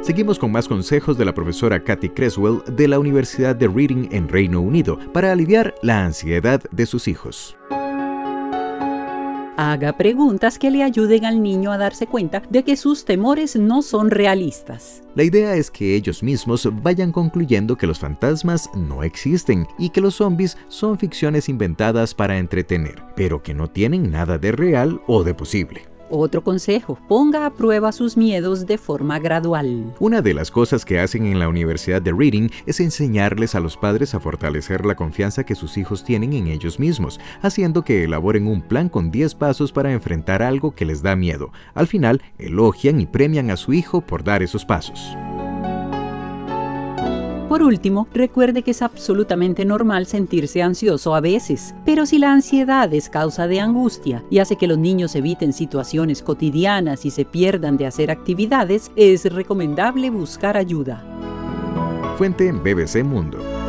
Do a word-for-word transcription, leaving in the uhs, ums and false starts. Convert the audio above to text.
Seguimos con más consejos de la profesora Kathy Creswell de la Universidad de Reading en Reino Unido para aliviar la ansiedad de sus hijos. Haga preguntas que le ayuden al niño a darse cuenta de que sus temores no son realistas. La idea es que ellos mismos vayan concluyendo que los fantasmas no existen y que los zombies son ficciones inventadas para entretener, pero que no tienen nada de real o de posible. Otro consejo, ponga a prueba sus miedos de forma gradual. Una de las cosas que hacen en la Universidad de Reading es enseñarles a los padres a fortalecer la confianza que sus hijos tienen en ellos mismos, haciendo que elaboren un plan con diez pasos para enfrentar algo que les da miedo. Al final, elogian y premian a su hijo por dar esos pasos. Por último, recuerde que es absolutamente normal sentirse ansioso a veces, pero si la ansiedad es causa de angustia y hace que los niños eviten situaciones cotidianas y se pierdan de hacer actividades, es recomendable buscar ayuda. Fuente B B C Mundo.